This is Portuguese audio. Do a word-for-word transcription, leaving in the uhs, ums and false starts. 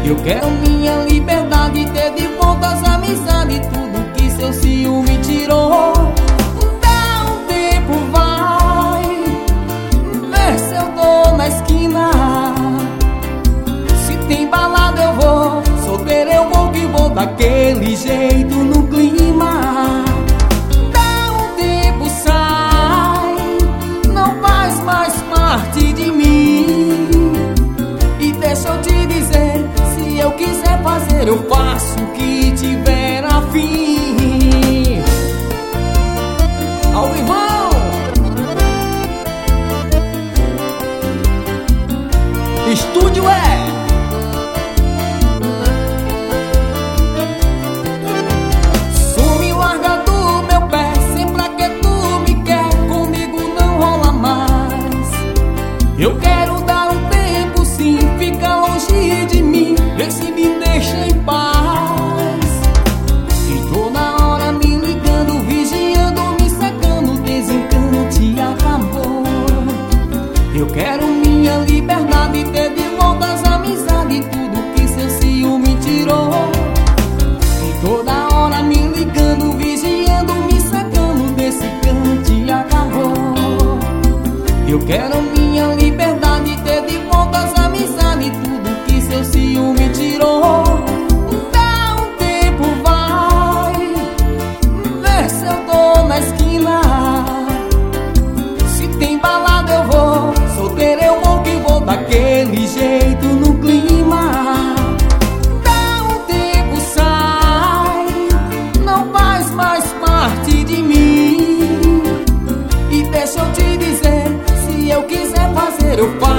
Eu quero minha liberdade, ter de volta as amizades, tudo que seu ciúme tirou. Dá um tempo, vai, vê se eu tô na esquina. Se tem balada eu vou, solteiro eu vou que vou daquele jeito no clima. Dá um tempo, sai, não faz mais parte de mim. E deixa eu te dizer, se eu quiser fazer, eu faço o que tiver a fim. Ao vivão, estúdio é some, larga do meu pé, sempre pra que tu me quer, comigo não rola mais. Eu quero dar um tempo sim, fica longe de mim, vê se me deixa em paz. E toda hora me ligando, vigiando, me secando, desencano te acabou. Eu quero minha liberdade, ter de volta as amizades, tudo que seu ciúme tirou. E toda hora me ligando, vigiando, me secando, desse cano te acabou. Eu quero minha liberdade, ter de volta as amizades, tudo que seu ciúme tirou. Dá um tempo, vai, vê se eu tô na esquina. Se tem balada eu vou, solteiro eu vou que vou daquele jeito no clima. Dá um tempo, sai, não faz mais parte de mim. E deixa eu te dizer, se eu quiser fazer eu faço